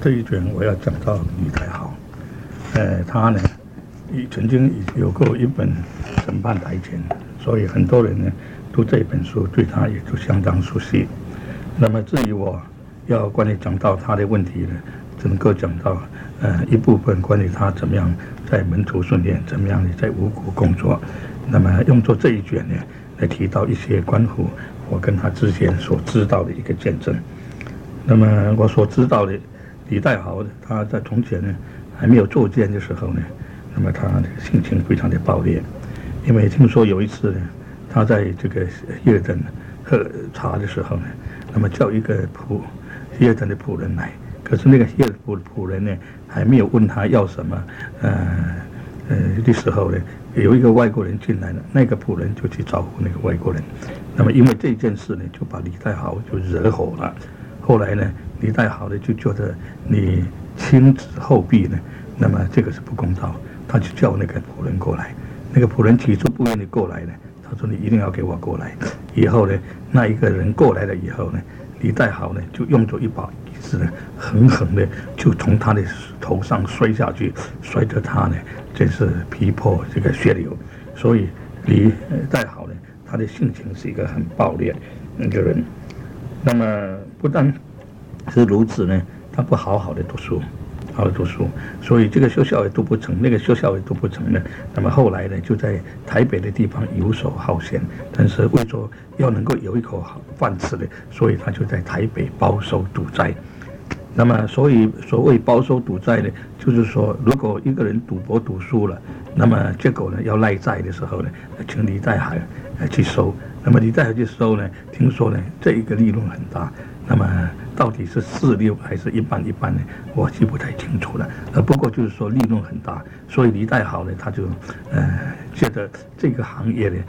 这一卷我要讲到李太好，他呢曾经有过一本审判台前，所以很多人呢读这本书对他也都相当熟悉。那么至于我要关于讲到他的问题呢，只能够讲到一部分关于他怎么样在门徒训练，怎么样的在五谷工作。那么用作这一卷呢来提到一些关乎我跟他之间所知道的一个见证。那么我所知道的李代豪他在从前呢还没有做监的时候呢，那么他的性情非常的暴烈，因为听说有一次呢，他在这个约旦喝茶的时候呢，那么叫一个约旦的仆人来，可是那个约旦仆人呢还没有问他要什么，的时候呢，有一个外国人进来了，那个仆人就去招呼那个外国人，那么因为这件事呢，就把李代豪就惹火了。后来呢，李代豪呢就觉得你轻之后弊呢，那么这个是不公道，他就叫那个仆人过来。那个仆人起初不愿意过来呢，他说你一定要给我过来。以后呢，那一个人过来了以后呢，李代豪呢就用着一把椅子呢，狠狠的就从他的头上摔下去，摔得他呢真是皮破这个血流。所以李代豪呢，他的性情是一个很暴烈的一个人。那么不但是如此呢，他不好好的读书，所以这个学校也读不成，那个学校也读不成呢。那么后来呢，就在台北的地方游手好闲，但是为着要能够有一口好饭吃的，所以他就在台北包收赌债。那么所谓包收赌债呢，就是说如果一个人赌博赌输了，那么结果呢要赖债的时候呢，请李代豪去收。那么李代豪去收呢，听说呢这一个利润很大，那么到底是4-6还是一半呢？我记不太清楚了。不过就是说利润很大，所以李代豪呢他就觉得这个行业呢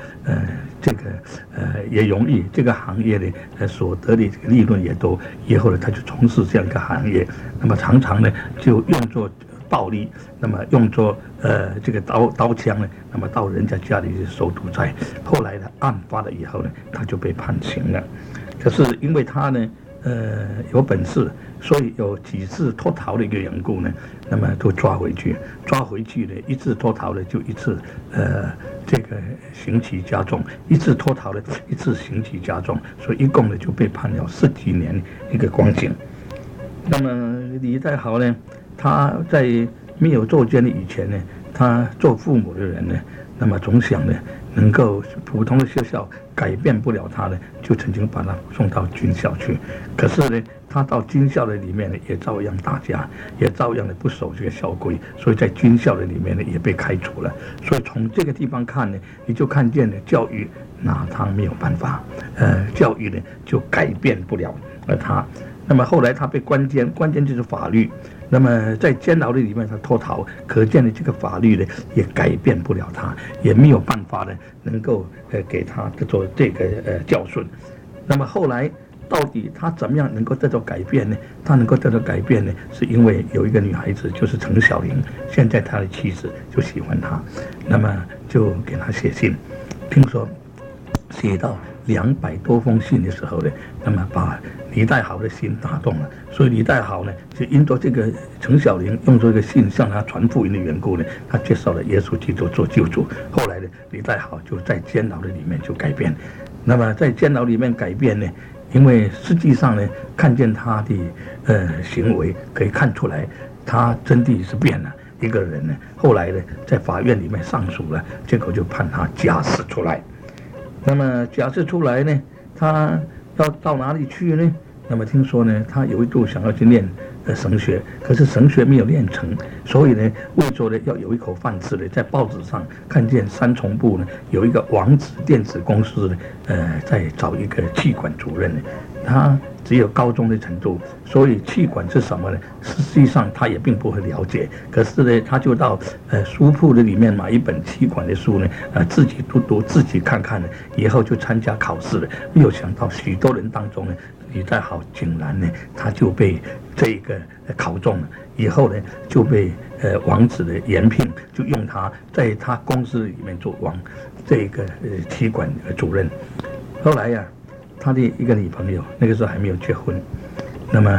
也容易，这个行业呢所得的这个利润也多，以后呢他就从事这样一个行业，那么常常呢就用作暴力，那么用作这个刀枪呢，那么到人家家里去收赌债。后来呢案发了以后呢，他就被判刑了。可是因为他呢有本事，所以有几次脱逃的一个缘故呢，那么都抓回去呢，一次脱逃了就一次这个刑期加重，一次脱逃了一次刑期加重，所以一共呢就被判了10几年一个光景。那么李代豪呢，他在没有做监的以前呢，他做父母的人呢，那么总想呢能够普通的学校改变不了他呢，就曾经把他送到军校去。可是呢，他到军校的里面呢，也照样打架，也照样的不守这个校规，所以在军校的里面呢，也被开除了。所以从这个地方看呢，你就看见了教育拿他没有办法，教育呢就改变不了他。那么后来他被关监就是法律。那么在监牢的里面他脱逃，可见的这个法律呢也改变不了他，也没有办法呢能够给他做这个教训。那么后来到底他怎么样能够得到改变呢？他能够得到改变呢，是因为有一个女孩子，就是陈小玲，现在他的妻子就喜欢他，那么就给他写信，听说写到200多封信的时候呢，那么把李代豪的心打动了，所以李代豪呢就因着这个陈小玲用这个信向他传福音的缘故呢，他接受了耶稣基督做救主。后来呢，李代豪就在监牢的里面就改变。那么在监牢里面改变呢，因为实际上呢，看见他的行为可以看出来，他真的是变了一个人呢。后来呢，在法院里面上诉了，结果就判他假释出来。那么假释出来呢，他要到哪里去呢？那么听说呢，他有一度想要去念神学，可是神学没有练成，所以呢，为着呢要有一口饭吃呢，在报纸上看见三重部呢有一个王子电子公司呢，在找一个气管主任呢，他只有高中的程度，所以气管是什么呢？实际上他也并不会了解。可是呢，他就到书铺的里面买一本气管的书呢，自己读，自己看看呢，以后就参加考试了。没有想到许多人当中呢，李代豪竟然呢，他就被这个考中了，以后呢就被王子的延聘，就用他在他公司里面做这个气管主任。后来呀，他的一个女朋友，那个时候还没有结婚，那么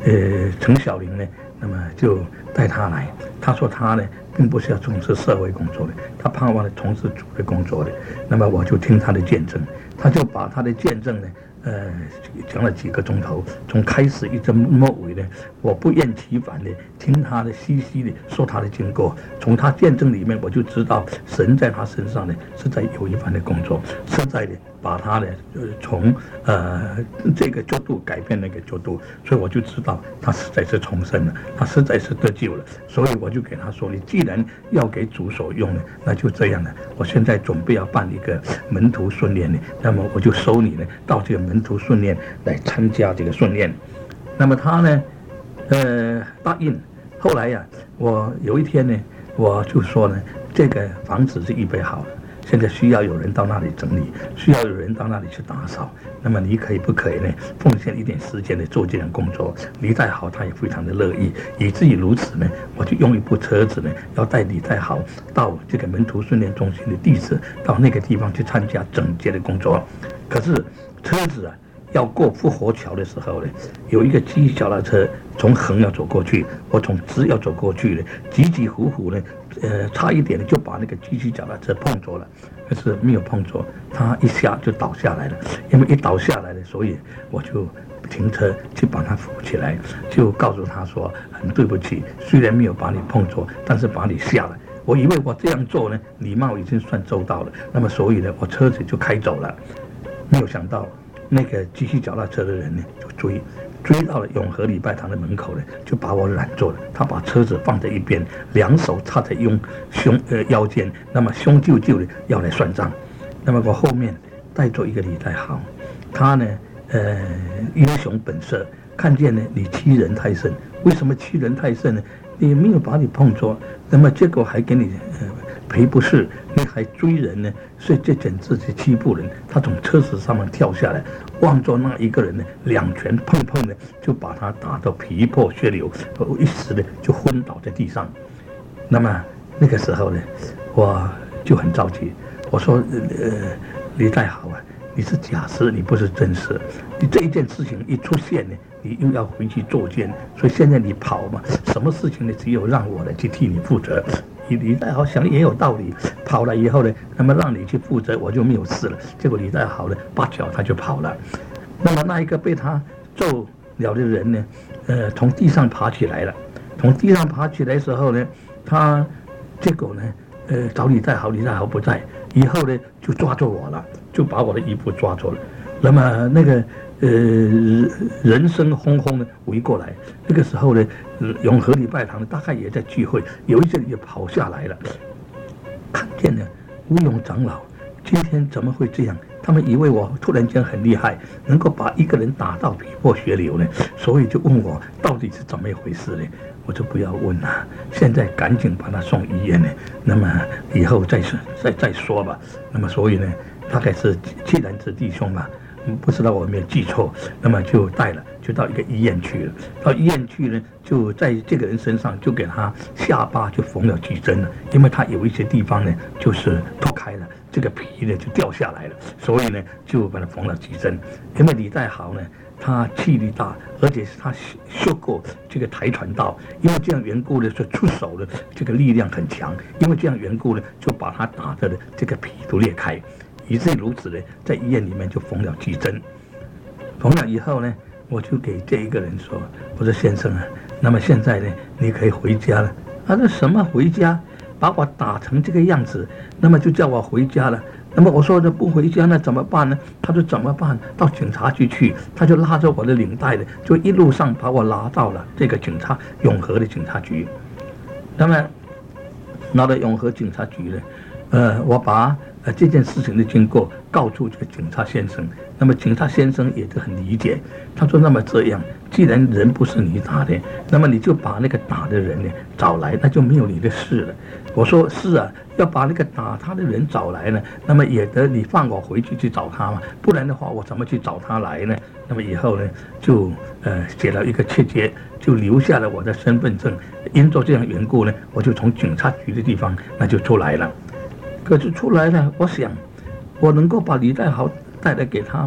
陈小玲呢，那么就带他来。他说他呢并不是要从事社会工作的，他盼望从事主的工作的。那么我就听他的见证，他就把他的见证呢，讲了几个钟头，从开始一直末尾呢，我不厌其烦的听他的细细的说他的经过。从他见证里面，我就知道神在他身上呢是在有一番的工作，是在的把他呢从这个角度改变那个角度，所以我就知道他实在是重生了，他实在是得救了。所以我就给他说，你既然要给主所用呢，那就这样了。我现在准备要办一个门徒训练呢，那么我就收你呢到这个门徒训练来参加这个训练。那么他呢答应。后来呀，我有一天呢，我就说呢，这个房子是预备好了，现在需要有人到那里整理，需要有人到那里去打扫。那么你可以不可以呢，奉献一点时间来做这样工作？李代豪他也非常的乐意，以至于如此呢，我就用一部车子呢，要带李代豪到这个门徒训练中心的地址，到那个地方去参加整洁的工作。可是车子啊，要过复活桥的时候呢，有一个机器脚踏车从横要走过去，我从直要走过去呢，急急呼呼呢，差一点就把那个机器脚踏车碰着了，可是没有碰着，他一下就倒下来了。因为一倒下来了，所以我就停车去把他扶起来，就告诉他说，很对不起，虽然没有把你碰着，但是把你吓了。我以为我这样做呢，礼貌已经算周到了，那么所以呢，我车子就开走了。没有想到那个机器脚踏车的人呢，就追到了永和礼拜堂的门口呢，就把我拦住了。他把车子放在一边，两手插在腰间，那么凶赳赳的要来算账。那么我后面带着一个李代豪，他呢英雄本色，看见呢你欺人太甚。为什么欺人太甚呢？你没有把你碰着，那么结果还给你赔不是，你还追人呢，所以这简直是欺负人。他从车子上面跳下来，望着那一个人呢，两拳碰的就把他打到皮破血流，一时呢就昏倒在地上。那么那个时候呢，我就很着急，我说李代豪啊，你是假事，你不是真事。你这一件事情一出现呢，你又要回去作奸，所以现在你跑嘛，什么事情呢？只有让我来去替你负责。李代豪想也有道理，跑了以后呢，那么让你去负责，我就没有事了。结果李代豪呢，八脚他就跑了。那么那一个被他揍了的人呢，从地上爬起来了。从地上爬起来的时候呢，他结果呢，找李代豪，李代豪不在，以后呢就抓住我了，就把我的衣服抓住了。那么那个人声轰轰的围过来，那个时候呢，永和礼拜堂大概也在聚会，有一些人也跑下来了，看见了吴勇长老，今天怎么会这样？他们以为我突然间很厉害，能够把一个人打到皮破血流呢，所以就问我到底是怎么一回事呢？我就不要问了，现在赶紧把他送医院呢，那么以后再说吧。那么所以呢，大概是七男子弟兄吧。不知道我没有记错，那么就带了，就到一个医院去了。到医院去呢，就在这个人身上就给他下巴就缝了几针了，因为他有一些地方呢就是脱开了，这个皮呢就掉下来了，所以呢就把他缝了几针。因为李代豪呢，他气力大，而且是他学过这个跆拳道，因为这样缘故呢，就出手的这个力量很强，因为这样缘故呢，就把他打的这个皮都裂开。以至于如此呢，在医院里面就缝了几针。缝了以后呢，我就给这一个人说：“我说先生啊，那么现在呢，你可以回家了。”他说：“什么回家？把我打成这个样子，那么就叫我回家了。”那么我说的不回家那怎么办呢？他说怎么办？到警察局去，他就拉着我的领带的，就一路上把我拉到了这个永和的警察局。那么拿到永和警察局呢，我把这件事情的经过告诉这个警察先生，那么警察先生也是很理解，他说那么这样，既然人不是你打的，那么你就把那个打的人呢找来，那就没有你的事了。我说是啊，要把那个打他的人找来呢，那么也得你放我回去找他嘛，不然的话我怎么去找他来呢？那么以后呢就写了一个切结，就留下了我的身份证，因着这样缘故呢，我就从警察局的地方那就出来了。可是出来了，我想我能够把李代豪带来给他吗？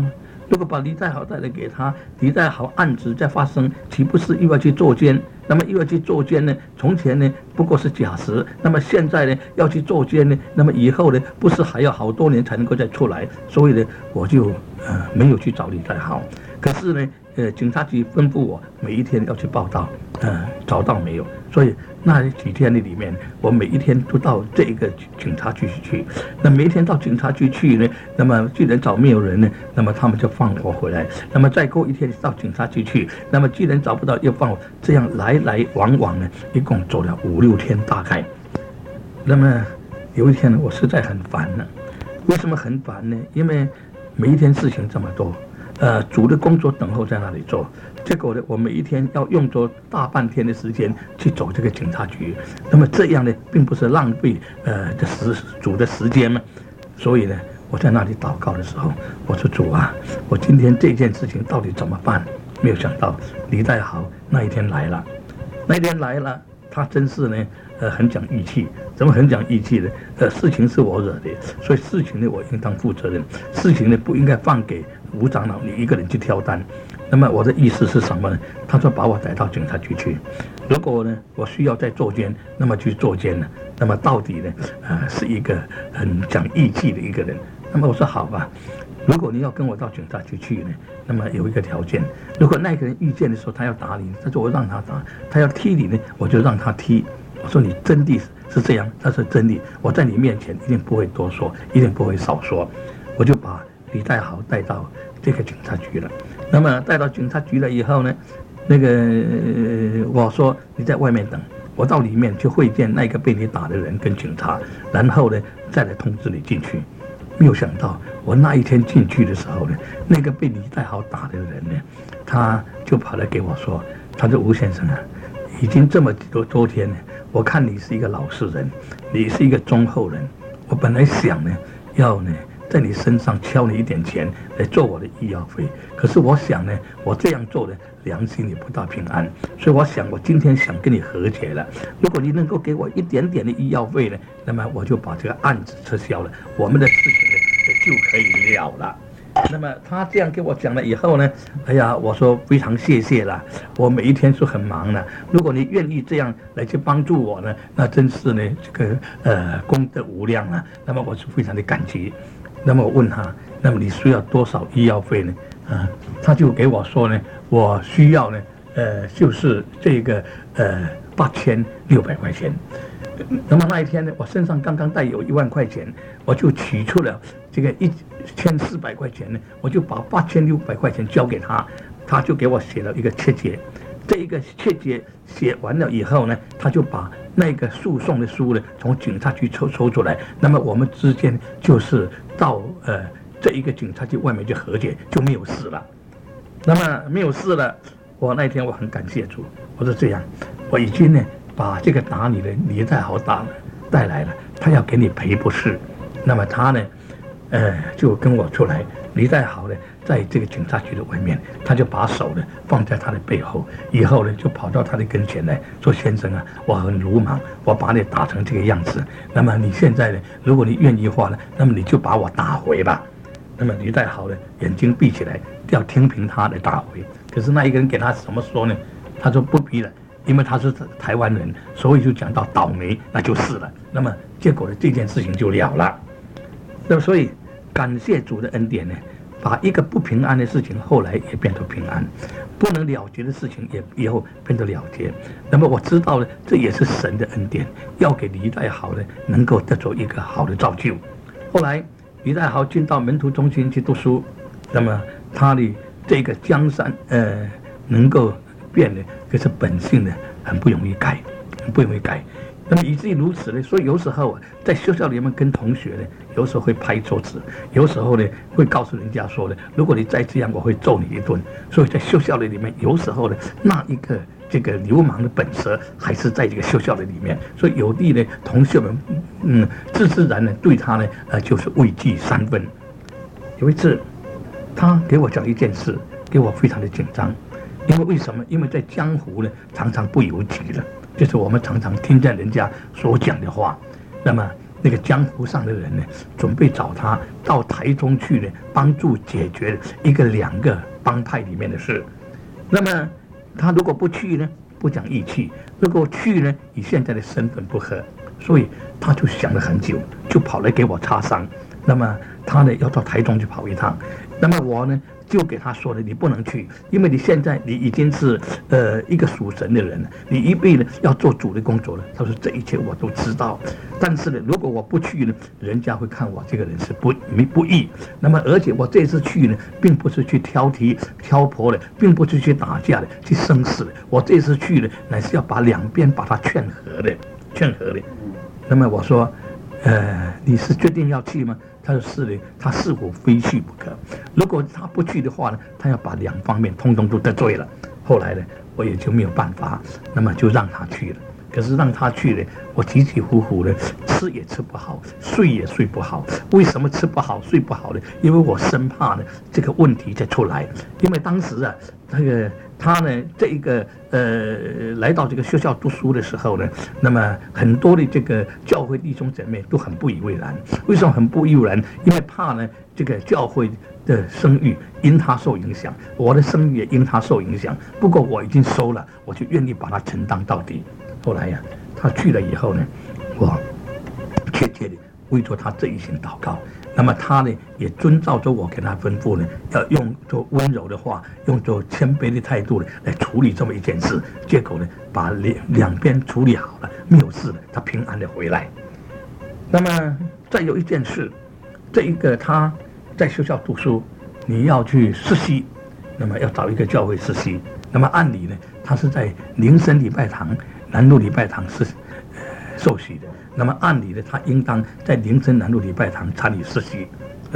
如果把李在镐带来给他，李在镐案子再发生，岂不是又要去坐监？那么又要去坐监呢？从前呢不过是假释，那么现在呢要去坐监呢？那么以后呢不是还要好多年才能够再出来？所以呢我就没有去找李在镐。可是呢警察局吩咐我每一天要去报到，找到没有？所以那几天的里面，我每一天都到这个警察局去。那每一天到警察局去呢，那么既然找没有人呢，那么他们就放我回来。那么再过一天到警察局去，那么既然找不到又放我，这样来往往呢，一共走了5、6天大概。那么有一天呢，我实在很烦了。为什么很烦呢？因为每一天事情这么多。组的工作等候在那里做，结果呢，我每一天要用着大半天的时间去走这个警察局，那么这样呢，并不是浪费组的时间嘛。所以呢，我在那里祷告的时候，我说主啊，我今天这件事情到底怎么办？没有想到李在镐那一天来了，他真是呢，很讲义气。怎么很讲义气呢？事情是我惹的，所以事情呢我应当负责任，事情呢不应该放给吴长老你一个人去挑担。那么我的意思是什么呢？他说把我带到警察局去，如果呢我需要再坐监，那么去坐监了。那么到底呢，是一个很讲义气的一个人。那么我说好吧，如果你要跟我到警察局去呢，那么有一个条件，如果那个人遇见的时候他要打你，他说我让他打；他要踢你呢，我就让他踢。我说你真的是这样，他说真的，我在你面前一定不会多说，一定不会少说。我就把李在镐带到这个警察局了。那么带到警察局了以后呢，我说你在外面等，我到里面去会见那个被你打的人跟警察，然后呢再来通知你进去。没有想到我那一天进去的时候呢，那个被李在镐打的人呢，他就跑来给我说，他说吴先生啊，已经这么多天了，我看你是一个老实人，你是一个忠厚人，我本来想呢要呢在你身上敲你一点钱来做我的医药费，可是我想呢，我这样做呢良心也不大平安，所以我想我今天想跟你和解了，如果你能够给我一点点的医药费呢，那么我就把这个案子撤销了，我们的事情呢就可以了了。那么他这样跟我讲了以后呢，哎呀，我说非常谢谢了，我每一天是很忙的，如果你愿意这样来去帮助我呢，那真是呢这个功德无量啊，那么我是非常的感激。那么我问他，那么你需要多少医药费呢？他就给我说呢，我需要呢就是这个8600块钱。那么那一天呢，我身上刚刚带有1万块钱，我就取出了这个1400块钱呢，我就把8600块钱交给他，他就给我写了一个切结。这一个切结写完了以后呢，他就把那个诉讼的书呢从警察局抽出来，那么我们之间就是到这一个警察局外面去和解，就没有事了。那么没有事了，我那天我很感谢主，我说这样，我已经呢把这个打你的李在镐带来了，他要给你赔不是。那么他呢就跟我出来，李在镐呢在这个警察局的外面，他就把手呢放在他的背后，以后呢就跑到他的跟前来说，先生啊，我很鲁莽，我把你打成这个样子，那么你现在呢，如果你愿意的话呢，那么你就把我打回吧。那么李在镐呢眼睛闭起来，要听凭他的打回。可是那一个人给他怎么说呢？他说不必了，因为他是台湾人，所以就讲到倒霉，那就是了。那么结果呢，这件事情就了了。那么所以感谢主的恩典呢，把一个不平安的事情后来也变得平安，不能了结的事情也以后变得了结。那么我知道呢，这也是神的恩典，要给李在镐呢能够得着一个好的造就。后来李在镐进到门徒中心去读书，那么他的这个江山能够变的，可是本性呢很不容易改，很不容易改。那么以至于如此呢，所以有时候在学校里面跟同学呢，有时候会拍桌子，有时候呢会告诉人家说呢，如果你再这样，我会揍你一顿。所以在学校里面，有时候呢，那一个这个流氓的本色还是在这个学校的里面，所以有的呢，同学们自自然呢对他呢就是畏惧3分。有一次，他给我讲一件事，给我非常的紧张，因为什么？因为在江湖呢常常不由己了。就是我们常常听见人家所讲的话，那么那个江湖上的人呢，准备找他到台中去呢，帮助解决2个帮派里面的事。那么他如果不去呢，不讲义气；如果去呢，以现在的身份不合，所以他就想了很久，就跑来给我插商。那么他呢要到台中去跑一趟，那么我呢就给他说了，你不能去，因为你现在你已经是一个属神的人了，你一辈子要做主的工作了。他说这一切我都知道，但是呢，如果我不去呢，人家会看我这个人是不义。那么而且我这次去呢，并不是去挑剔挑拨的，并不是去打架的，去生死的。我这次去呢，乃是要把两边把他劝和的。那么我说，你是决定要去吗？他说是的，他是否非去不可。如果他不去的话呢，他要把2方面通通都得罪了。后来呢，我也就没有办法，那么就让他去了。可是让他去呢，我起起伏伏的，吃也吃不好，睡也睡不好。为什么吃不好睡不好呢？因为我生怕呢这个问题再出来。因为当时啊，他呢这一个来到这个学校读书的时候呢，那么很多的这个教会弟兄姐妹都很不以为然。为什么很不以为然？因为怕呢这个教会的声誉因他受影响，我的声誉也因他受影响。不过我已经收了，我就愿意把它承担到底。后来呀，他去了以后呢，我切切的为着他这一心祷告。那么他呢，也遵照着我给他吩咐呢，要用着温柔的话，用着谦卑的态度呢，来处理这么一件事。结果呢，把两边处理好了，没有事了，他平安的回来。那么再有一件事，这一个他在学校读书，你要去实习，那么要找一个教会实习。那么按理呢，他是在林森礼拜堂、南路礼拜堂是受洗的。那么按理呢，他应当在林森南路礼拜堂参与实习，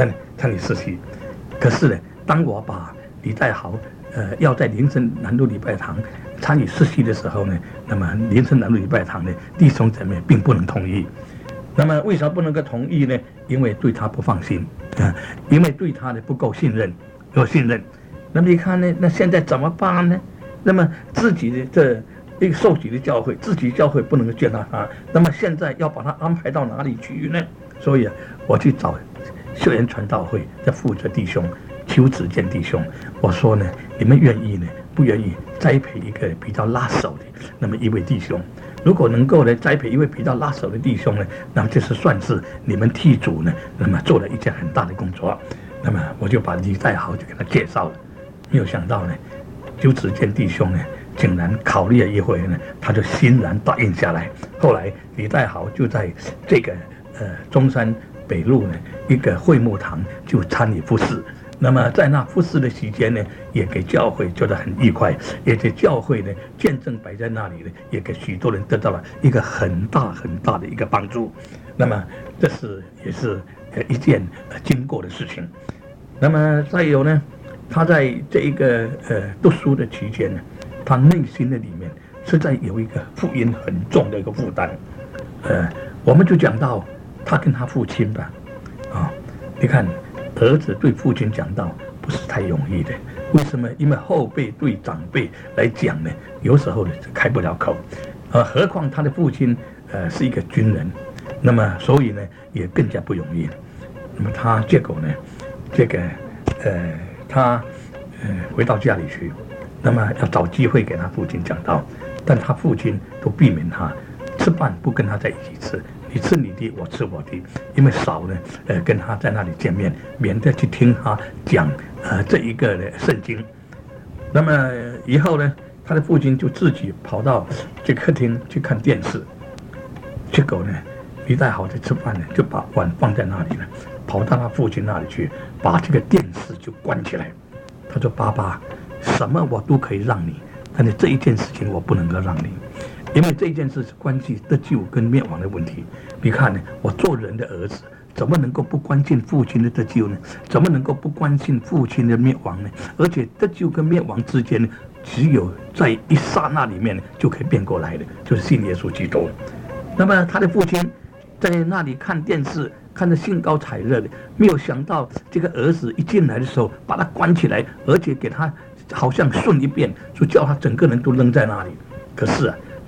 可是呢，当我把李代豪要在林森南路礼拜堂参与实习的时候呢，那么林森南路礼拜堂的弟兄姊妹并不能同意。那么为什么不能够同意呢？因为对他不放心因为对他的不够信任。那么你看呢，那现在怎么办呢？那么自己的这一个受洗的教会，自己教会不能够接纳他，那么现在要把他安排到哪里去呢？所以我去找秀园传道会的负责弟兄邱子健弟兄，我说呢，你们愿意呢，不愿意栽培一个比较拉手的那么一位弟兄？如果能够呢栽培一位比较拉手的弟兄呢，那么这是算是你们替主呢，那么做了一件很大的工作。那么我就把李代豪就给他介绍了，没有想到呢，邱子健弟兄呢，竟然考虑了一会呢，他就欣然答应下来。后来李代豪就在这个中山北路呢一个会幕堂就参与服侍。那么在那服侍的期间呢，也给教会觉得很愉快，也给教会呢见证摆在那里呢，也给许多人得到了一个很大很大的一个帮助。那么这也是一件经过的事情。那么再有呢，他在这一个读书的期间呢，他内心的里面实在有一个福音很重的一个负担。我们就讲到他跟他父亲吧，你看儿子对父亲讲道不是太容易的。为什么？因为后辈对长辈来讲呢，有时候呢开不了口，何况他的父亲是一个军人，那么所以呢也更加不容易了。那么他结果呢，他回到家里去，那么要找机会给他父亲讲道，但他父亲都避免他吃饭，不跟他在一起吃，你吃你的，我吃我的，因为少呢跟他在那里见面，免得去听他讲这一个的圣经。那么以后呢，他的父亲就自己跑到这客厅去看电视，结果呢，李代豪在吃饭呢，就把碗放在那里了，跑到他父亲那里去，把这个电视就关起来。他说：“爸爸，什么我都可以让你，但是这一件事情我不能够让你，因为这一件事是关系得救跟灭亡的问题。你看呢，我做人的儿子，怎么能够不关心父亲的得救呢？怎么能够不关心父亲的灭亡呢？而且得救跟灭亡之间呢，只有在一刹那里面呢就可以变过来的，就是信耶稣基督。那么他的父亲在那里看电视，看得兴高采烈的，没有想到这个儿子一进来的时候，把他关起来，而且给他好像顺一遍，就叫他整个人都扔在那里。可是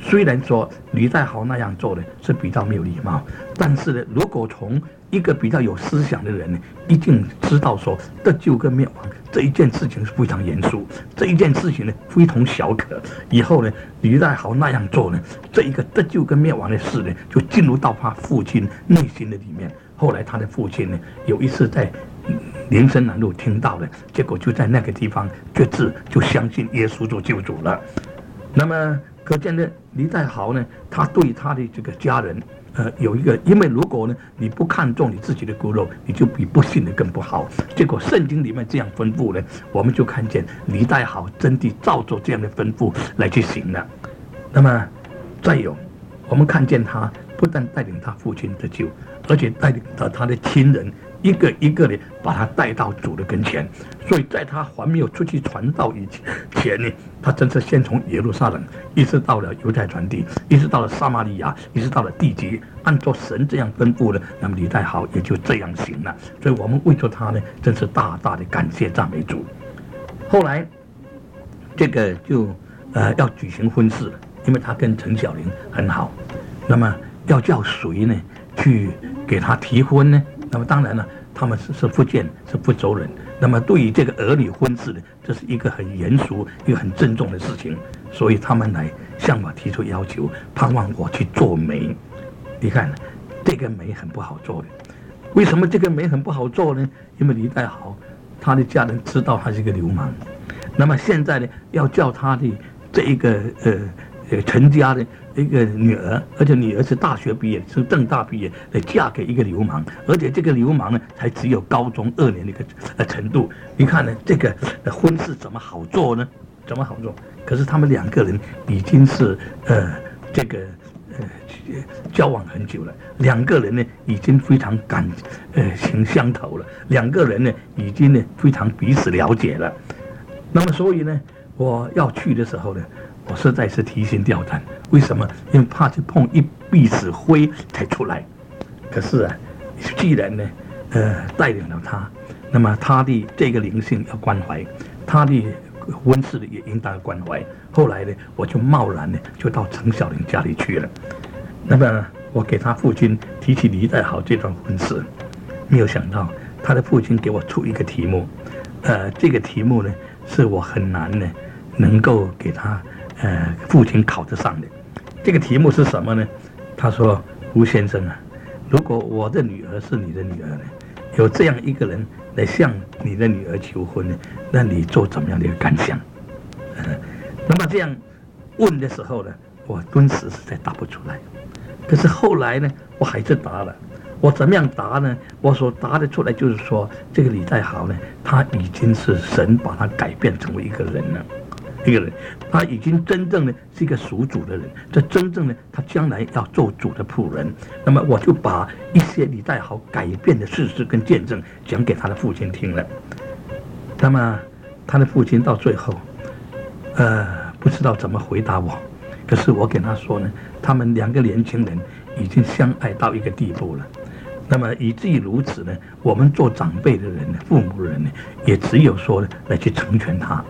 虽然说李代豪那样做的是比较没有礼貌，但是呢，如果从一个比较有思想的人呢，一定知道说得救跟灭亡这一件事情是非常严肃，这一件事情呢非同小可。以后呢，李代豪那样做呢，这一个得救跟灭亡的事呢，就进入到他父亲内心的里面。后来他的父亲呢，有一次在林森南路听到了，结果就在那个地方决志，就相信耶稣做救主了。那么可见呢，李代豪呢，他对他的这个家人，有一个，因为如果呢你不看重你自己的骨肉，你就比不信的更不好。结果圣经里面这样吩咐呢，我们就看见李代豪真的照着这样的吩咐来去行了。那么再有，我们看见他不但带领他父亲得救，而且带领到他的亲人一个一个的把他带到主的跟前。所以在他还没有出去传道以前呢，他真是先从耶路撒冷一直到了犹太传地，一直到了撒玛利亚，一直到了地极，按照神这样吩咐的，那么李代豪也就这样行了。所以我们为着他呢，真是大大的感谢赞美主。后来这个就要举行婚事了，因为他跟陈小玲很好，那么要叫谁呢去给他提婚呢？那么当然了，他们是福建，是福州人。那么对于这个儿女婚事呢，这是一个很严肃、一个很郑重的事情，所以他们来向我提出要求，盼望我去做媒。你看，这个媒很不好做的。为什么这个媒很不好做呢？因为李代豪他的家人知道他是一个流氓，那么现在呢，要叫他的这一个陈家的一个女儿，而且女儿是大学毕业，是政大毕业，来嫁给一个流氓，而且这个流氓呢，才只有高中2年的一个程度。你看呢，这个婚事怎么好做呢？怎么好做？可是他们2个人已经是交往很久了，2个人呢已经非常感情相投了，2个人呢已经呢非常彼此了解了。那么所以呢，我要去的时候呢，我实在是提心吊胆。为什么？因为怕去碰一鼻子灰才出来。可是啊，既然呢，带领了他，那么他的这个灵性要关怀，他的婚事也应当关怀。后来呢，我就贸然呢就到陈小玲家里去了。那么我给他父亲提起李代豪这段婚事，没有想到他的父亲给我出一个题目，这个题目呢是我很难呢能够给他父亲考得上的。这个题目是什么呢？他说：“吴先生啊，如果我的女儿是你的女儿呢，有这样一个人来向你的女儿求婚呢，那你做怎么样的一个感想？”那么这样问的时候呢，我顿时实在答不出来。可是后来呢，我还是答了。我怎么样答呢？我所答的出来就是说，这个李代豪呢，他已经是神把他改变成为一个人了。一个人，他已经真正的是一个属主的人，这真正的他将来要做主的仆人。那么我就把一些李代豪改变的事实跟见证讲给他的父亲听了。那么他的父亲到最后，不知道怎么回答我。可是我给他说呢，他们2个年轻人已经相爱到一个地步了。那么以至于如此呢，我们做长辈的人呢，父母人呢，也只有说呢来去成全他。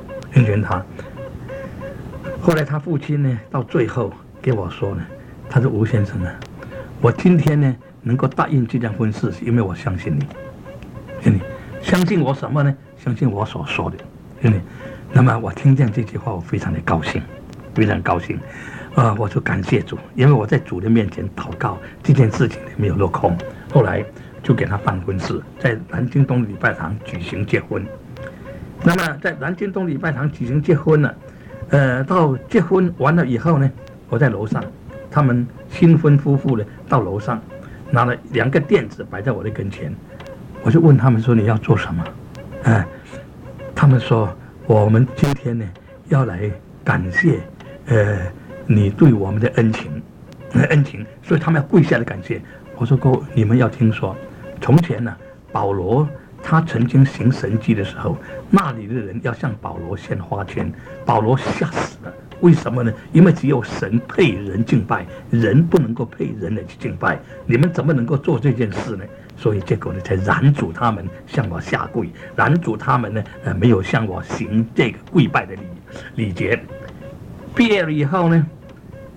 后来他父亲呢，到最后给我说呢，他说：“吴先生啊，我今天呢能够答应这件婚事，是因为我相信你。相信我什么呢？相信我所说的。那么我听见这句话，我非常的高兴，非常高兴。我就感谢主，因为我在主的面前祷告，这件事情没有落空。后来就给他办婚事，在南京东礼拜堂举行结婚。那么在南京东礼拜堂举行结婚了。到结婚完了以后呢，我在楼上，他们新婚夫妇呢到楼上，拿了2个垫子摆在我的跟前，我就问他们说：“你要做什么？”他们说：“我们今天呢要来感谢你对我们的恩情，所以他们要跪下来感谢。”我说：“各位，你们要听说，从前呢，保罗他曾经行神迹的时候，那里的人要向保罗献花圈，保罗吓死了。为什么呢？因为只有神配人敬拜，人不能够配人来去敬拜。你们怎么能够做这件事呢？所以结果呢，才拦阻他们向我下跪，拦阻他们呢，没有向我行这个跪拜的礼节。毕业了以后呢，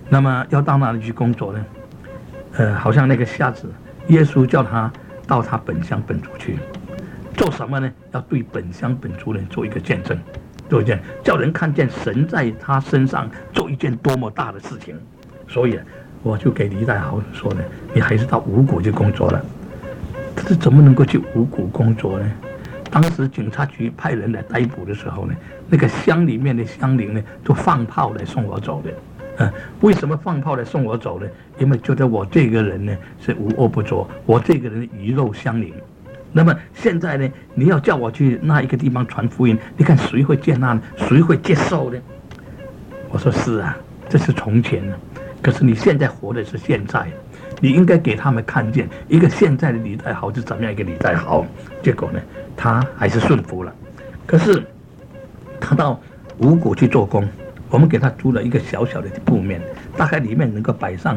那么要到哪里去工作呢？好像那个瞎子，耶稣叫他到他本乡本族去，做什么呢？要对本乡本族人做一个见证，做一件叫人看见神在他身上做一件多么大的事情。所以我就给李代豪说呢，你还是到五股去工作了。可是怎么能够去五股工作呢？当时警察局派人来逮捕的时候呢，那个乡里面的乡邻呢，都放炮来送我走的。为什么放炮来送我走呢？因为觉得我这个人呢是无恶不作，我这个人鱼肉乡邻。那么现在呢，你要叫我去那一个地方传福音，你看谁会接纳呢？谁会接受呢？我说是啊，这是从前呢，可是你现在活的是现在，你应该给他们看见一个现在的李代豪是怎么样一个李代豪。结果呢，他还是顺服了。可是他到五股去做工，我们给他租了一个小小的铺面，大概里面能够摆上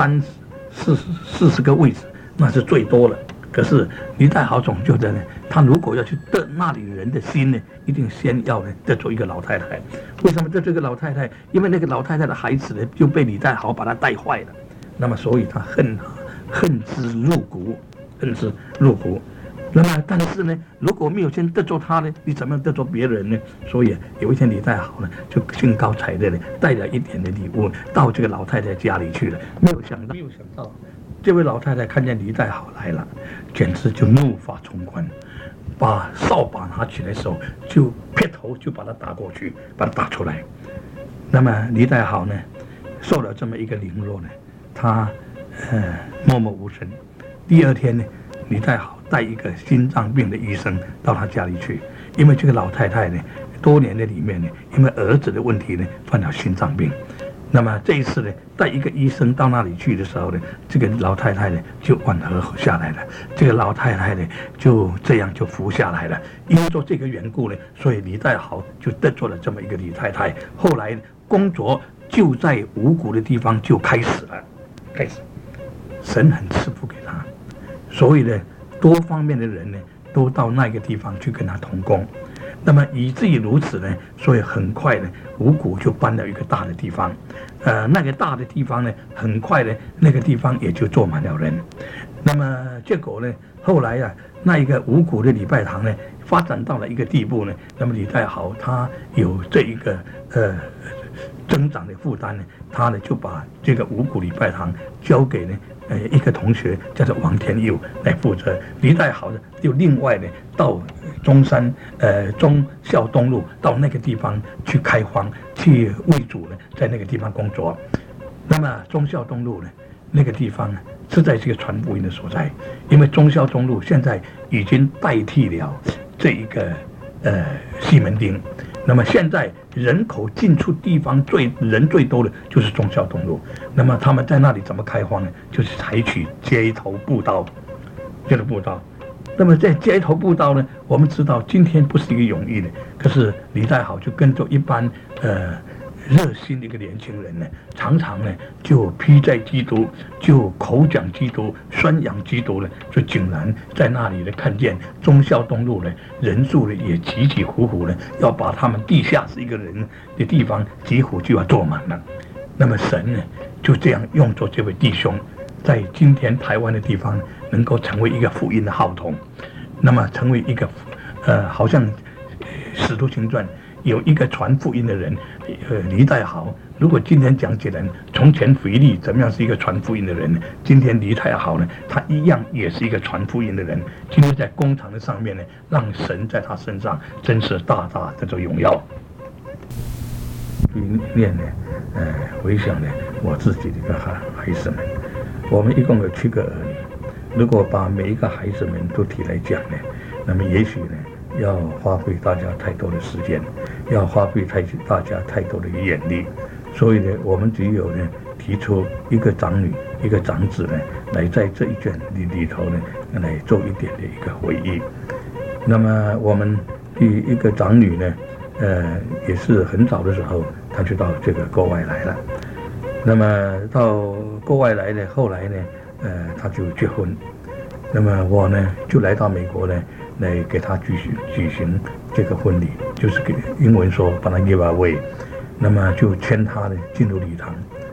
40个位置，那是最多了。可是李代豪总觉得呢，他如果要去得那里人的心呢，一定先要呢得做一个老太太。为什么得这个老太太？因为那个老太太的孩子呢就被李代豪把他带坏了，那么所以他恨之入骨，恨之入骨。那么但是呢，如果没有先得罪他呢，你怎么样得罪别人呢？所以有一天李代豪呢就兴高采烈的带了一点的礼物到这个老太太家里去了。没有想到这位老太太看见李代豪来了，简直就怒发冲冠，把扫把拿起来的时候就劈头就把他打过去，把他打出来。那么李代豪呢受了这么一个凌辱呢，他默默无声。第二天呢，李代豪带一个心脏病的医生到他家里去，因为这个老太太呢，多年的里面呢，因为儿子的问题呢，犯了心脏病。那么这一次呢，带一个医生到那里去的时候呢，这个老太太呢就缓和下来了，这个老太太呢就这样就服下来了。因为做这个缘故呢，所以李代豪就得罪了这么一个李太太。后来工作就在五股的地方就开始了，神很赐福给他，所以呢，多方面的人呢都到那个地方去跟他同工。那么以至于如此呢，所以很快呢，五股就搬了一个大的地方，那个大的地方呢，很快呢，那个地方也就坐满了人。那么结果呢，后来啊，那一个五股的礼拜堂呢，发展到了一个地步呢，那么李代豪他有这一个增长的负担呢，他呢就把这个五股礼拜堂交给呢一个同学叫做王天佑来负责。李代豪呢就另外呢到中山忠孝东路到那个地方去开荒，去为主呢在那个地方工作。那么忠孝东路呢那个地方呢是在这个传福音的所在，因为忠孝东路现在已经代替了这一个西门町。那么现在人口进出地方人最多的就是忠孝东路。那么他们在那里怎么开荒呢？就是采取街头布道，那么在街头布道呢，我们知道今天不是一个容易的，可是李代豪就跟着一般热心的一个年轻人呢，常常呢就披在基督，就口讲基督，宣扬基督呢，就竟然在那里呢看见忠孝东路呢人数呢也起起伏伏呢，要把他们地下室一个人的地方几乎就要坐满了。那么神呢就这样用着这位弟兄，在今天台湾的地方能够成为一个福音的号筒，那么成为一个好像使徒行传有一个传福音的人，李代豪。如果今天讲起来，从前腓力怎么样是一个传福音的人，今天李代豪呢，他一样也是一个传福音的人。今天在工厂的上面呢，让神在他身上真是大大的做荣耀。一念呢，回想呢，我自己的一个孩子们，我们一共有7个儿女。如果把每一个孩子们都提来讲呢，那么也许呢，要花费大家太多的时间，要花费大家太多的眼力，所以呢，我们只有呢提出一个长女、一个长子呢，来在这一卷里头呢，来做一点的一个回忆。那么我们第一个长女呢，也是很早的时候，她就到这个国外来了。那么到国外来呢，后来呢，她就结婚。那么我呢，就来到美国呢，来给她举行这个婚礼，就是给英文说把她 give away。那么就牵她呢进入礼堂。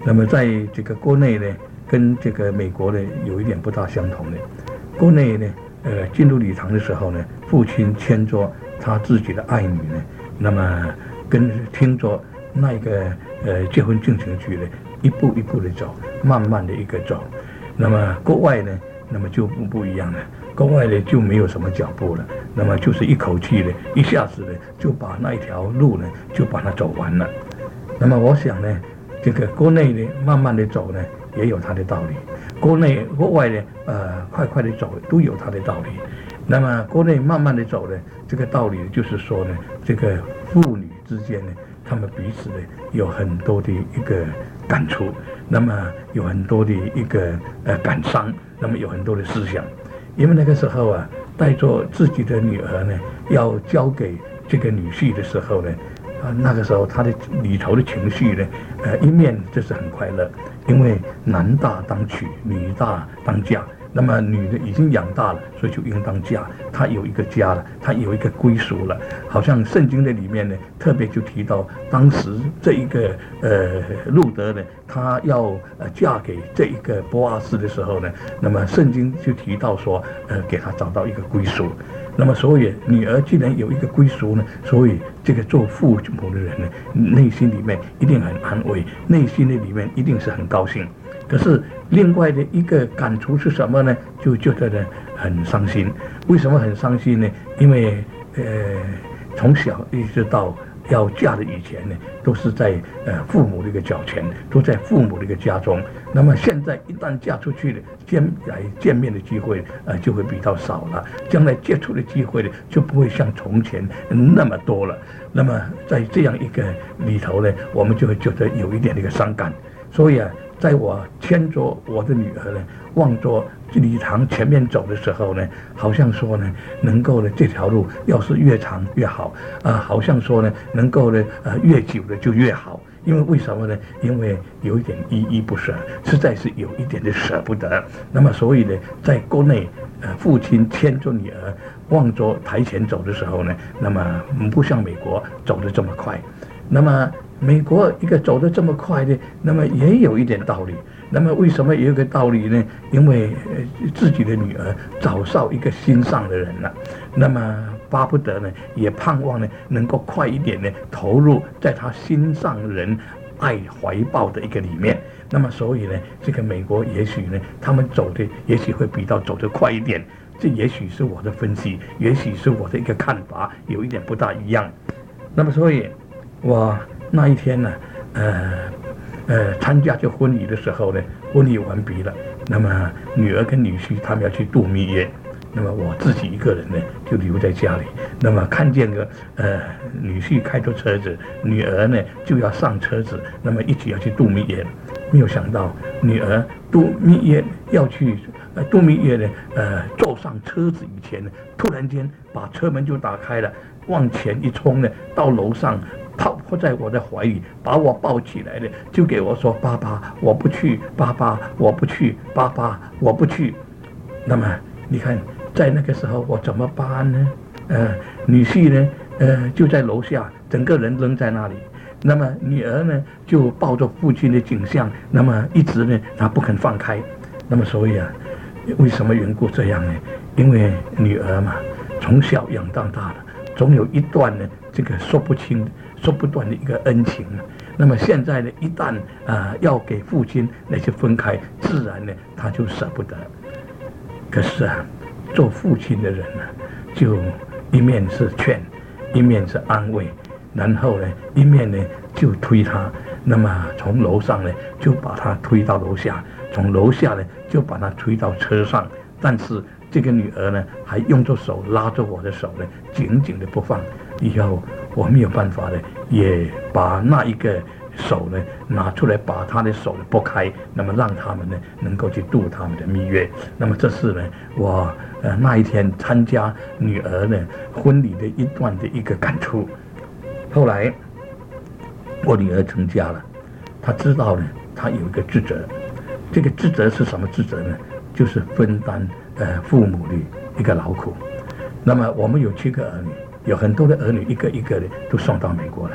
那么在这个国内呢，跟这个美国呢有一点不大相同的。国内呢，进入礼堂的时候呢，父亲牵着他自己的爱女呢，那么听着那个结婚进行曲呢，一步一步的走，慢慢的一个走。那么国外呢，那么就不一样了。国外呢就没有什么脚步了，那么就是一口气的，一下子呢就把那一条路呢就把它走完了。那么我想呢，这个国内呢慢慢的走呢也有它的道理，国外呢快快的走都有它的道理。那么国内慢慢的走呢，这个道理就是说呢，这个父女之间呢，他们彼此呢有很多的一个感触，那么有很多的一个感伤，那么有很多的思想。因为那个时候啊，带着自己的女儿呢，要交给这个女婿的时候呢，那个时候他的里头的情绪呢，一面就是很快乐，因为男大当娶，女大当嫁。那么女的已经养大了，所以就应当嫁，她有一个家了，她有一个归属了。好像圣经的里面呢，特别就提到当时这一个路德呢，她要嫁给这一个波阿斯的时候呢，那么圣经就提到说，给她找到一个归属。那么所以女儿既然有一个归属呢，所以这个做父母的人呢，内心里面一定很安慰，内心的里面一定是很高兴。可是另外的一个感触是什么呢？就觉得呢很伤心。为什么很伤心呢？因为从小一直到要嫁的以前呢，都是在父母的一个脚前，都在父母的一个家中。那么现在一旦嫁出去了，见面的机会就会比较少了，将来接触的机会呢就不会像从前那么多了。那么在这样一个里头呢，我们就会觉得有一点那个伤感。所以啊，在我牵着我的女儿呢，往着礼堂前面走的时候呢，好像说呢，能够呢这条路要是越长越好，好像说呢，能够呢越久的就越好。因为为什么呢？因为有一点依依不舍，实在是有一点的舍不得。那么所以呢，在国内，父亲牵着女儿往着台前走的时候呢，那么不像美国走得这么快。那么美国一个走得这么快的，那么也有一点道理。那么为什么也有个道理呢？因为自己的女儿找上一个心上的人了，那么巴不得呢，也盼望呢能够快一点呢投入在他心上人爱怀抱的一个里面。那么所以呢，这个美国也许呢，他们走的也许会比较走得快一点。这也许是我的分析，也许是我的一个看法，有一点不大一样。那么所以，我那一天呢，参加这婚礼的时候呢，婚礼完毕了，那么女儿跟女婿他们要去度蜜月，那么我自己一个人呢就留在家里，那么看见个女婿开着车子，女儿呢就要上车子，那么一起要去度蜜月，没有想到女儿度蜜月要去度蜜月呢，坐上车子以前呢，突然间把车门就打开了，往前一冲呢，到楼上泡在我的怀里，把我抱起来了，就给我说：“爸爸，我不去；爸爸，我不去；爸爸，我不去。”那么你看，在那个时候我怎么办呢？女婿呢，就在楼下，整个人扔在那里。那么女儿呢，就抱着父亲的颈项，那么一直呢，她不肯放开。那么所以啊，为什么缘故这样呢？因为女儿嘛，从小养到大了，总有一段呢，这个说不清、说不断的一个恩情。那么现在呢，一旦要给父亲那些分开，自然呢，他就舍不得。可是啊，做父亲的人呢，就一面是劝，一面是安慰，然后呢，一面呢就推他。那么从楼上呢，就把他推到楼下；从楼下呢，就把他推到车上。但是这个女儿呢，还用着手拉着我的手呢，紧紧的不放。以后我没有办法呢，也把那一个手呢拿出来，把他的手呢拨开，那么让他们呢能够去度他们的蜜月。那么这是呢我那一天参加女儿呢婚礼的一段的一个感触。后来我女儿成家了，她知道呢，她有一个职责。这个职责是什么职责呢？就是分担父母的一个劳苦。那么我们有7个儿女，有很多的儿女一个一个的都送到美国来。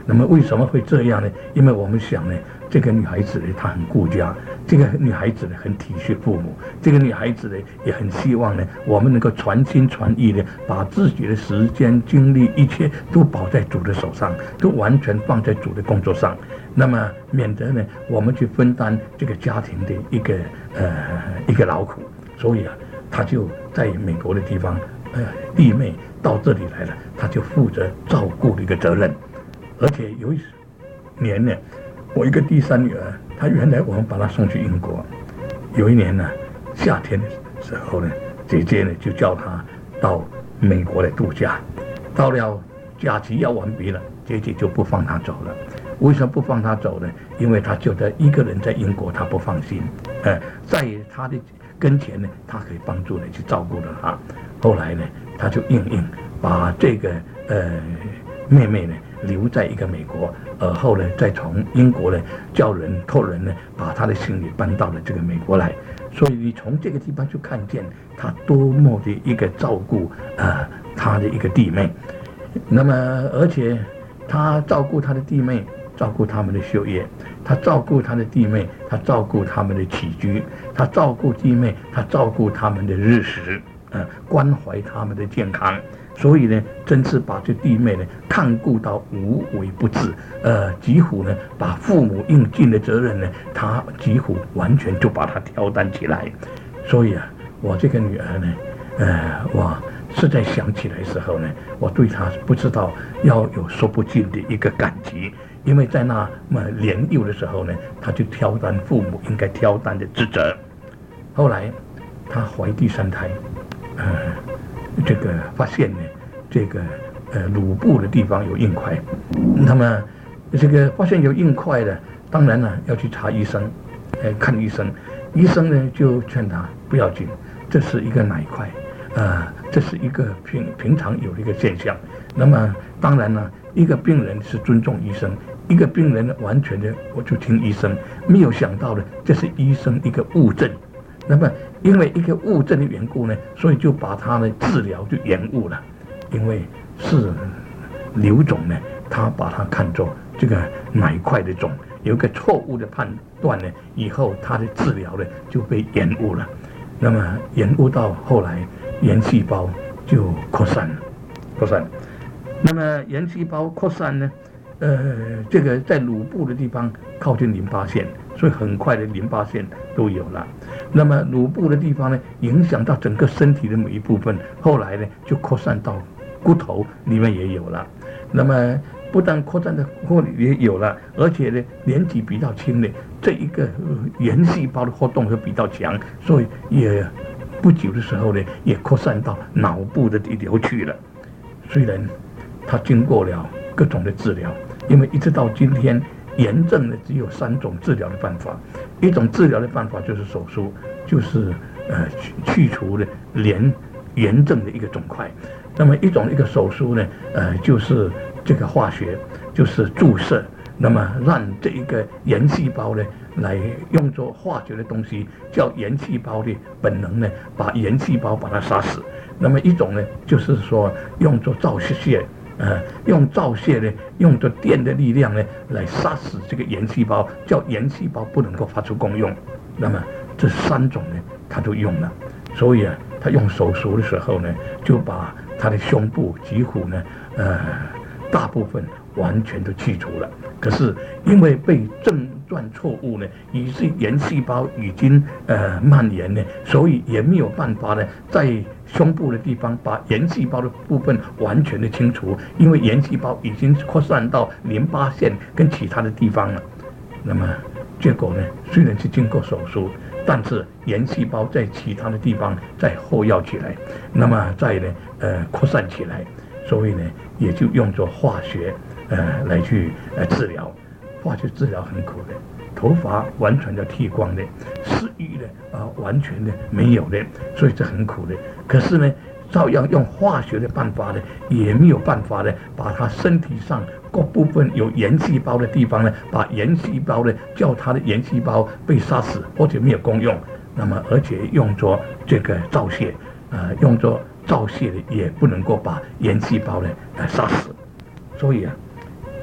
那么为什么会这样呢？因为我们想呢，这个女孩子呢，她很顾家，这个女孩子呢，很体恤父母，这个女孩子呢，也很希望呢，我们能够传心传意的，把自己的时间、精力、一切都保在主的手上，都完全放在主的工作上。那么免得呢，我们去分担这个家庭的一个劳苦。所以啊，她就在美国的地方，弟妹到这里来了，她就负责照顾的一个责任。而且有一年呢，我一个第三女儿，她原来我们把她送去英国。有一年呢，夏天的时候呢，姐姐呢就叫她到美国来度假。到了假期要完毕了，姐姐就不放她走了。为什么不放她走呢？因为她觉得一个人在英国她不放心，在她的跟前呢，她可以帮助你去照顾着她。后来呢，她就硬把这个妹妹呢留在一个美国，而后呢再从英国呢托人呢把她的行李搬到了这个美国来。所以你从这个地方就看见她多么的一个照顾她的一个弟妹。那么而且她照顾她的弟妹，照顾他们的学业，她照顾她的弟妹，她照顾他们的起居，她照顾弟妹，她照顾他们的日食，关怀他们的健康。所以呢，真是把这弟妹呢看顾到无微不至，几乎呢把父母应尽的责任呢，他几乎完全就把它挑担起来。所以啊，我这个女儿呢，我实在想起来的时候呢，我对她不知道要有说不尽的一个感激，因为在那么年幼的时候呢，她就挑担父母应该挑担的职责。后来她怀第3胎，这个发现呢，这个乳部的地方有硬块，那么这个发现有硬块的，当然呢要去查医生，看医生，医生呢就劝他不要紧，这是一个奶块，这是一个平常有的一个现象。那么当然呢，一个病人是尊重医生，一个病人完全的我就听医生，没有想到的这是医生一个误诊。那么因为一个误诊的缘故呢，所以就把他的治疗就延误了。因为是瘤肿呢，他把它看作这个奶块的肿，有一个错误的判断呢，以后他的治疗呢就被延误了。那么延误到后来，炎细胞就扩散了。那么炎细胞扩散呢，这个在乳部的地方靠近淋巴腺，所以很快的淋巴腺都有了。那么乳部的地方呢，影响到整个身体的每一部分，后来呢就扩散到骨头里面也有了。那么不但扩散到骨头也有了，而且呢年纪比较轻的这一个炎细胞的活动会比较强，所以也不久的时候呢，也扩散到脑部的地流去了。虽然他经过了各种的治疗，因为一直到今天，炎症呢只有3种治疗的办法。一种治疗的办法就是手术，就是去除了炎症的一个肿块。那么一个手术呢，就是这个化学，就是注射，那么让这一个炎细胞呢来用作化学的东西，叫炎细胞的本能呢，把炎细胞把它杀死。那么一种呢，就是说用作照射，用照射呢，用着电的力量呢，来杀死这个炎细胞，叫炎细胞不能够发出功用。那么这3种呢，他都用了。所以啊，他用手术的时候呢，就把他的胸部几乎呢，大部分完全都去除了。可是因为被诊断错误呢，以致炎细胞已经蔓延呢，所以也没有办法呢，在胸部的地方把炎细胞的部分完全的清除，因为炎细胞已经扩散到淋巴腺跟其他的地方了。那么结果呢，虽然是经过手术，但是炎细胞在其他的地方再后跃起来，那么再呢扩散起来，所以呢也就用作化学来去治疗。化学治疗很苦的，头发完全的剃光的，食欲的完全的没有的，所以这很苦的。可是呢，照样用化学的办法呢，也没有办法呢，把他身体上各部分有炎细胞的地方呢，把炎细胞呢，叫他的炎细胞被杀死，或者没有功用。那么而且用作这个照射，用作照射的也不能够把炎细胞呢杀死。所以啊，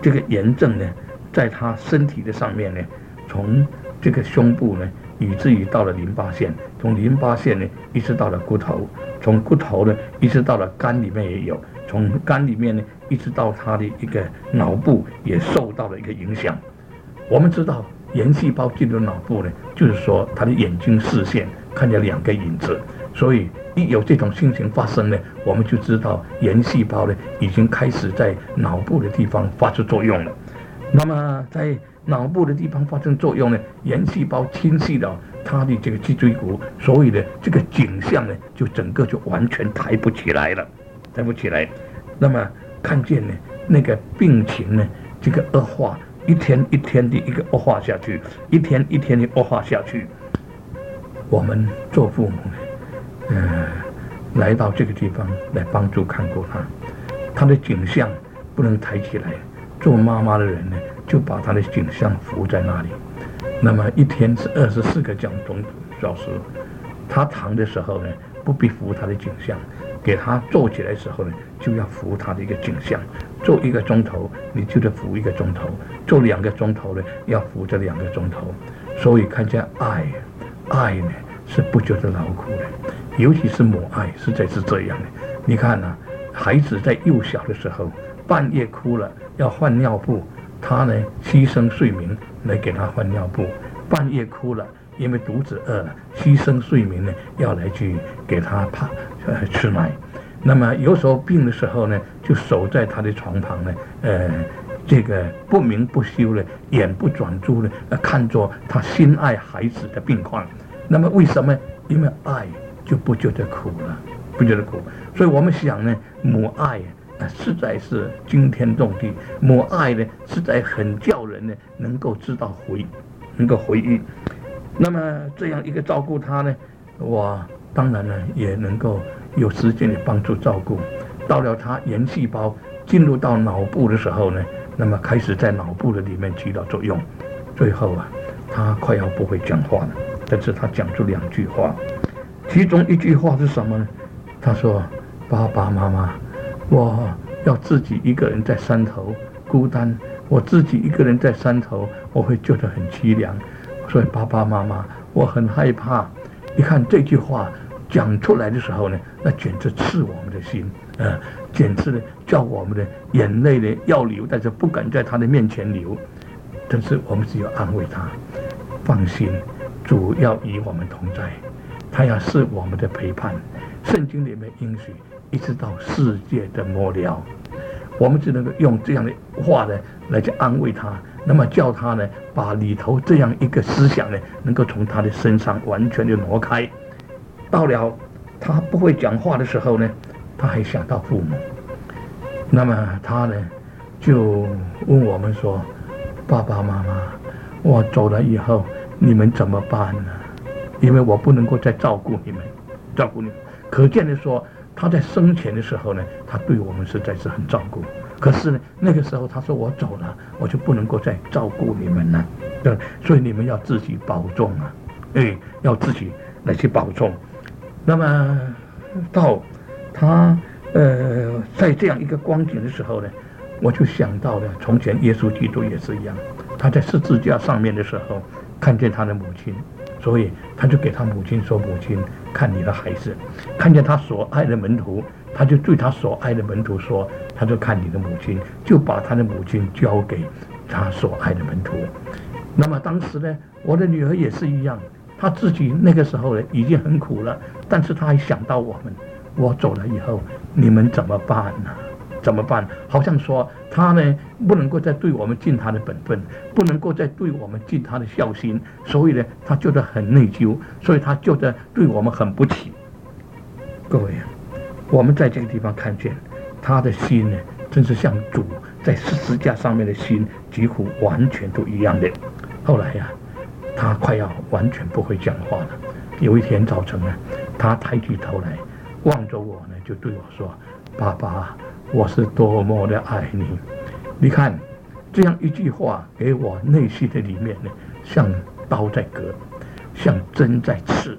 这个炎症呢，在他身体的上面呢，从这个胸部呢，以至于到了淋巴腺，从淋巴腺呢，一直到了骨头，从骨头呢，一直到了肝里面也有，从肝里面呢，一直到他的一个脑部也受到了一个影响。我们知道炎细胞进入脑部呢，就是说他的眼睛视线看见2个影子，所以一有这种情形发生呢，我们就知道炎细胞呢已经开始在脑部的地方发出作用了。那么在脑部的地方发生作用呢，炎细胞侵袭到它的这个脊椎骨，所以呢这个景象呢就整个就完全抬不起来了，抬不起来。那么看见呢那个病情呢这个恶化，一天一天的一个恶化下去，一天一天的恶化下去。我们做父母呢，来到这个地方来帮助看顾他的景象不能抬起来，做妈妈的人呢就把他的景象扶在那里。那么一天是24个小时，他躺的时候呢不必扶他的景象，给他坐起来的时候呢就要扶他的一个景象，坐1个钟头你就得扶1个钟头，坐2个钟头呢要扶这2个钟头。所以看见爱呢是不觉得劳苦的，尤其是母爱实在是这样的。你看啊，孩子在幼小的时候半夜哭了要换尿布，他呢牺牲睡眠来给他换尿布，半夜哭了因为肚子饿了，牺牲睡眠呢要来去给他吃奶。那么有时候病的时候呢，就守在他的床旁呢，这个不眠不休的，眼不转珠的，看着他心爱孩子的病况。那么为什么？因为爱就不觉得苦了，不觉得苦。所以我们想呢，母爱实在是惊天动地，母爱呢实在很叫人呢能够知道能够回忆。那么这样一个照顾他呢，我当然呢也能够有时间的帮助照顾。到了他炎细胞进入到脑部的时候呢，那么开始在脑部的里面起到作用。最后啊，他快要不会讲话了，但是他讲出2句话，其中一句话是什么呢？他说：爸爸妈妈，我要自己一个人在山头孤单，我自己一个人在山头，我会觉得很凄凉，所以爸爸妈妈，我很害怕。你看这句话讲出来的时候呢，那简直刺我们的心，简直呢叫我们的眼泪呢要流，但是不敢在他的面前流。但是我们只有安慰他，放心，主要与我们同在，他要是我们的陪伴。圣经里面应许，一直到世界的末了，我们只能够用这样的话呢来去安慰他，那么叫他呢把里头这样一个思想呢能够从他的身上完全的挪开。到了他不会讲话的时候呢，他还想到父母，那么他呢就问我们说：爸爸妈妈，我走了以后你们怎么办呢？因为我不能够再照顾你们。可见的说，他在生前的时候呢，他对我们实在是很照顾。可是呢，那个时候他说我走了，我就不能够再照顾你们了。对，所以你们要自己保重啊，要自己来去保重。那么到他在这样一个光景的时候呢，我就想到了从前耶稣基督也是一样，他在十字架上面的时候看见他的母亲，所以他就给他母亲说：母亲，看你的孩子。看见他所爱的门徒，他就对他所爱的门徒说：他就看你的母亲，就把他的母亲交给他所爱的门徒。那么当时呢，我的女儿也是一样，她自己那个时候呢已经很苦了，但是她还想到我们，我走了以后你们怎么办呢？怎么办？好像说他呢不能够再对我们尽他的本分，不能够再对我们尽他的孝心，所以呢他觉得很内疚，所以他觉得对我们很不起。各位啊，我们在这个地方看见他的心呢，真是像主在十字架上面的心几乎完全都一样的。后来呀，他快要完全不会讲话了。有一天早晨呢，他抬起头来望着我呢，就对我说：爸爸，我是多么的爱你。你看这样一句话给我内心的里面呢，像刀在割，像针在刺。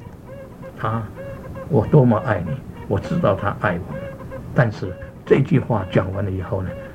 我多么爱你，我知道他爱我们。但是这句话讲完了以后呢，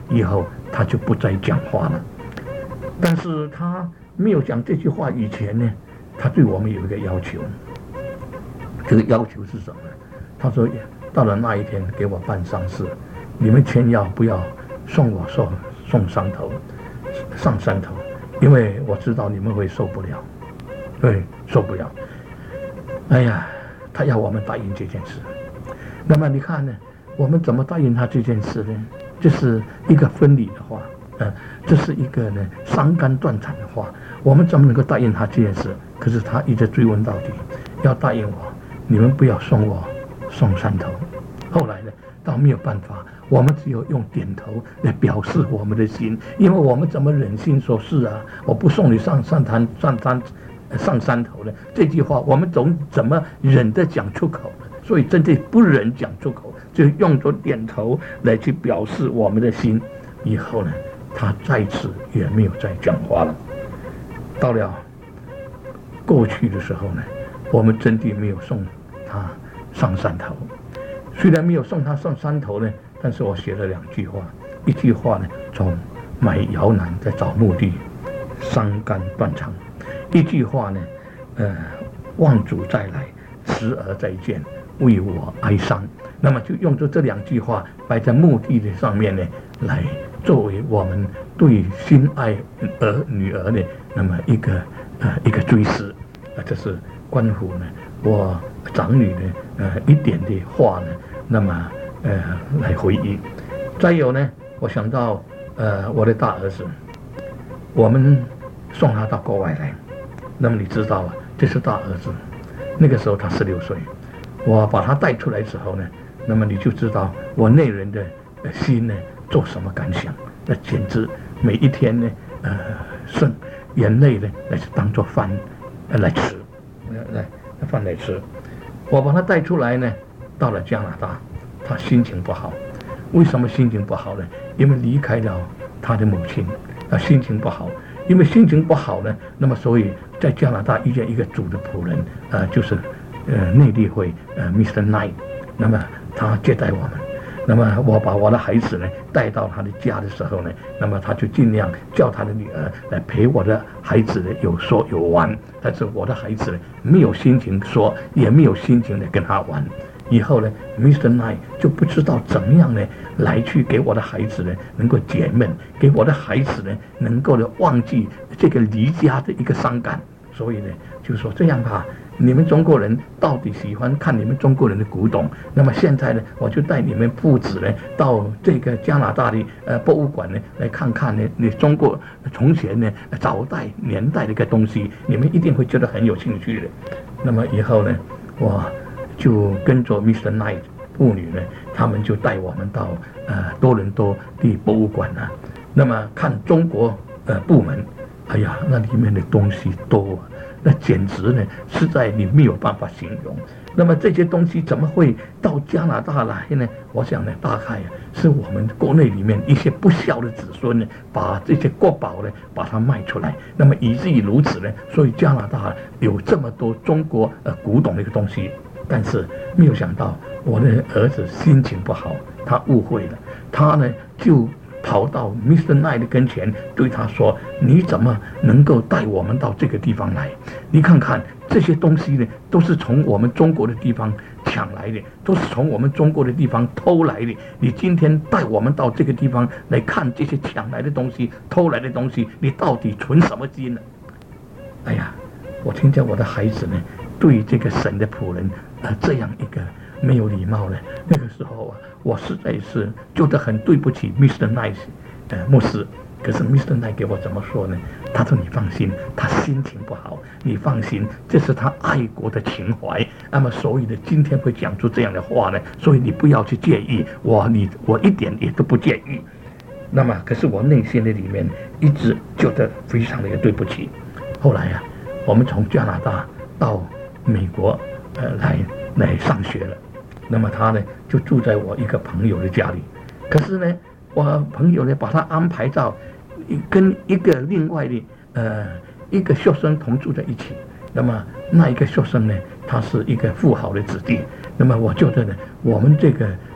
以后他就不再讲话了。但是他没有讲这句话以前呢，他对我们有一个要求。这个要求是什么呢？他说到了那一天给我办丧事，你们千万不要送我上山头，因为我知道你们会受不了，对，受不了。哎呀，他要我们答应这件事。那么你看呢，我们怎么答应他这件事呢？这是一个分离的话，这是一个呢伤肝断肠的话。我们怎么能够答应他这件事？可是他一直追问到底，要答应我，你们不要送我上山头。后来呢，倒没有办法，我们只有用点头来表示我们的心，因为我们怎么忍心说是啊，我不送你上山头呢？这句话我们怎么忍得讲出口呢？所以真的不忍讲出口，就用着点头来去表示我们的心。以后呢，他再次也没有再讲话了。到了过去的时候呢，我们真的没有送他上山头。虽然没有送他上山头呢，但是我写了2句话。一句话呢，从买摇篮在找墓地，伤肝断肠；一句话呢，望主再来，时而再见，为我哀伤。那么就用着这2句话摆在墓地的上面呢，来作为我们对心爱女儿的那么一个追思。这是关乎呢我长女的一点的话呢，那么来回应。再有呢，我想到我的大儿子，我们送他到国外来。那么你知道啊，这是大儿子，那个时候他16岁，我把他带出来之后呢，那么你就知道我内人的心呢做什么感想。那简直每一天呢，眼泪呢来当做饭来吃，饭来吃。我把他带出来呢，到了加拿大，他心情不好。为什么心情不好呢？因为离开了他的母亲，心情不好。因为心情不好呢，那么所以在加拿大遇见一个主的仆人，就是内地会Mr. Knight， 那么他接待我们。那么我把我的孩子呢带到他的家的时候呢，那么他就尽量叫他的女儿来陪我的孩子呢有说有玩，但是我的孩子呢没有心情说，也没有心情来跟他玩。以后呢 Mr. Knight 就不知道怎么样呢来去给我的孩子呢能够解闷，给我的孩子呢能够呢忘记这个离家的一个伤感。所以呢就说这样吧，你们中国人到底喜欢看你们中国人的古董，那么现在呢我就带你们父子呢到这个加拿大的博物馆呢来看看呢你中国从前呢早代年代的一个东西，你们一定会觉得很有兴趣的。那么以后呢我就跟着 Mr. Knight 父女呢，他们就带我们到多伦多的博物馆啊，那么看中国部门。哎呀，那里面的东西多啊，那简直呢实在你没有办法形容。那么这些东西怎么会到加拿大来呢？我想呢，大概是我们国内里面一些不孝的子孙呢，把这些国宝呢把它卖出来。那么以至于如此呢，所以加拿大有这么多中国古董的一个东西。但是没有想到我的儿子心情不好，他误会了，他呢就跑到 Mr. Knight 的跟前，对他说：“你怎么能够带我们到这个地方来？你看看这些东西呢，都是从我们中国的地方抢来的，都是从我们中国的地方偷来的。你今天带我们到这个地方来看这些抢来的东西、偷来的东西，你到底存什么心呢？”哎呀，我听见我的孩子呢，对这个神的仆人这样一个没有礼貌呢，那个时候啊，我实在是觉得很对不起 Mr. Knight 牧师。可是 Mr. Knight 给我怎么说呢？他说：“你放心，他心情不好，你放心，这是他爱国的情怀。那么所以呢，今天会讲出这样的话呢，所以你不要去介意，我一点也都不介意。那么可是我内心的里面一直觉得非常的对不起。后来啊，我们从加拿大到美国来上学了。那么他呢就住在我一个朋友的家里。可是呢，我朋友呢把他安排到跟一个另外的一个学生同住在一起。那么那一个学生呢，他是一个富豪的子弟。那么我觉得呢，我们这个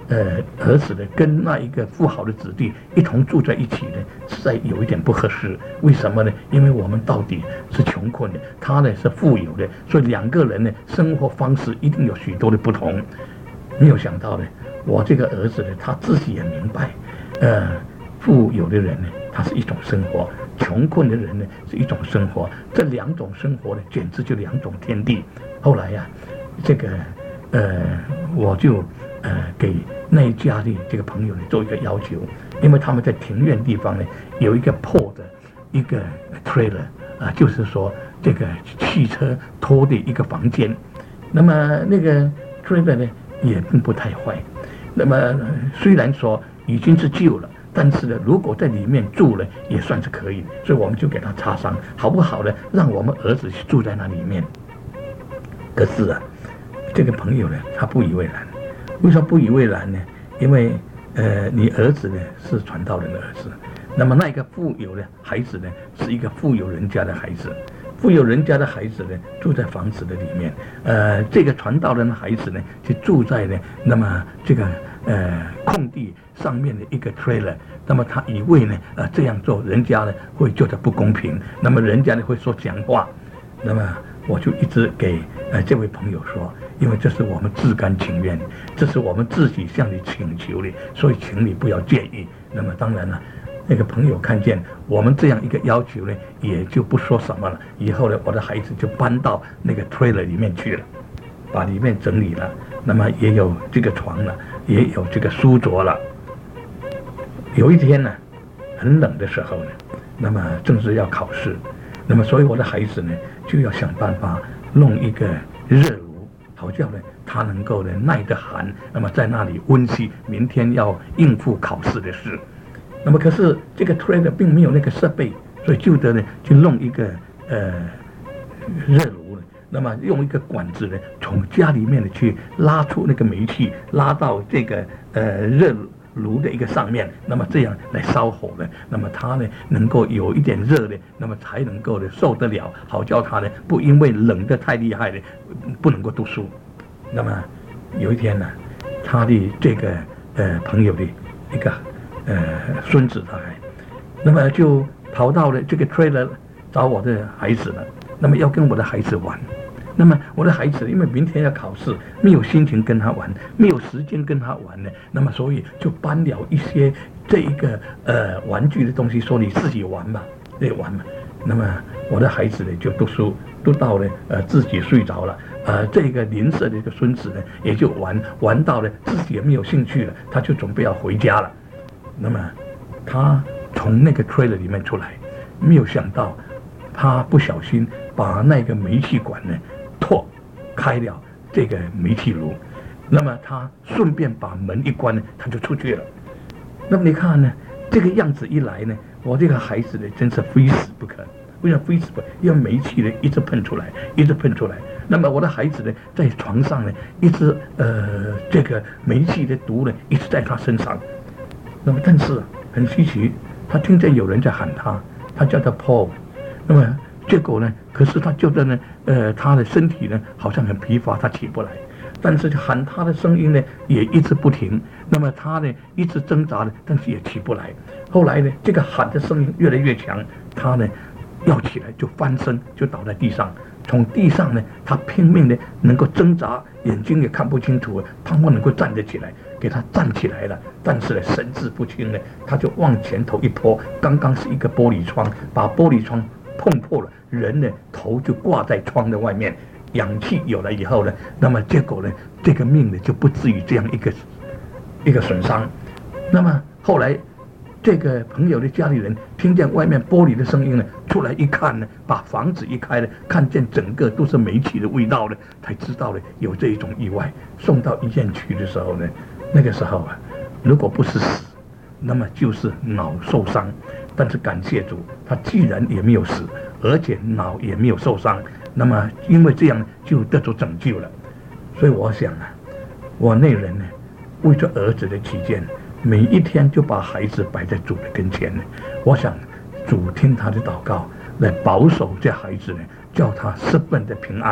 儿子呢跟那一个富豪的子弟一同住在一起呢，实在有一点不合适。为什么呢？因为我们到底是穷困的，他呢是富有的，所以两个人呢生活方式一定有许多的不同。没有想到呢，我这个儿子呢他自己也明白，富有的人呢他是一种生活，穷困的人呢是一种生活，这两种生活呢简直就两种天地。后来呀，这个我就给那一家的这个朋友呢做一个要求，因为他们在庭院地方呢有一个破的一个 trailer 就是说这个汽车拖的一个房间。那么那个 trailer 呢也并不太坏，那么虽然说已经是旧了，但是呢如果在里面住了也算是可以，所以我们就给他插上，好不好呢？让我们儿子去住在那里面。可是啊，这个朋友呢他不以为然。为什么不以为然呢？因为你儿子呢是传道人的儿子，那么那个富有的孩子呢是一个富有人家的孩子，富有人家的孩子呢住在房子的里面，这个传道人的孩子呢就住在呢那么这个空地上面的一个 trailer。那么他以为呢这样做人家呢会觉得不公平，那么人家呢会说讲话。那么我就一直给这位朋友说，因为这是我们自甘情愿，这是我们自己向你请求的，所以请你不要介意。那么当然了，那个朋友看见我们这样一个要求呢，也就不说什么了。以后呢，我的孩子就搬到那个 trailer 里面去了，把里面整理了，那么也有这个床了，也有这个书桌了。有一天呢，很冷的时候呢，那么正是要考试，那么所以我的孩子呢就要想办法弄一个热炉，好叫呢他能够呢耐得寒，那么在那里温习明天要应付考试的事。那么可是这个 trailer 并没有那个设备，所以就得呢去弄一个热炉，那么用一个管子呢从家里面呢去拉出那个煤气，拉到这个热炉的一个上面，那么这样来烧火呢，那么他呢能够有一点热的，那么才能够呢受得了，好叫他呢不因为冷得太厉害的不能够读书。那么有一天呢，他的这个朋友的一个孙子他还，那么就跑到了这个 trailer 找我的孩子了，那么要跟我的孩子玩。那么我的孩子因为明天要考试，没有心情跟他玩，没有时间跟他玩呢，那么所以就搬了一些这一个玩具的东西，说你自己玩吧，对，玩嘛。那么我的孩子呢就读书读到了自己睡着了，这个邻舍的一个孙子呢也就玩到了自己也没有兴趣了，他就准备要回家了。那么他从那个 trailer 里面出来，没有想到他不小心把那个煤气管呢破开了这个煤气炉，那么他顺便把门一关呢，他就出去了。那么你看呢，这个样子一来呢，我这个孩子呢真是非死不可。为什么非死不可？因为煤气呢一直喷出来，一直喷出来。那么我的孩子呢在床上呢一直这个煤气的毒呢一直在他身上。那么但是很稀奇，他听见有人在喊他，他叫他 Paul。那么结果呢，可是他觉得呢他的身体呢好像很疲乏，他起不来，但是喊他的声音呢也一直不停，那么他呢一直挣扎的，但是也起不来。后来呢这个喊的声音越来越强，他呢要起来就翻身，就倒在地上。从地上呢他拼命的能够挣扎，眼睛也看不清楚，他不能够站得起来，给他站起来了，但是呢神志不清呢，他就往前头一拖，刚刚是一个玻璃窗，把玻璃窗碰破了，人呢头就挂在窗的外面，氧气有了以后呢，那么结果呢这个命呢就不至于这样一个损伤。那么后来这个朋友的家里人听见外面玻璃的声音呢，出来一看呢，把房子一开呢，看见整个都是煤气的味道呢，才知道呢有这一种意外。送到医院去的时候呢，那个时候啊，如果不是死，那么就是脑受伤。但是感谢主，他既然也没有死，而且脑也没有受伤，那么因为这样就得着拯救了。所以我想啊，我那人呢，为着儿子的起见，每一天就把孩子摆在主的跟前呢。我想主听他的祷告，来保守这孩子呢，叫他十分的平安。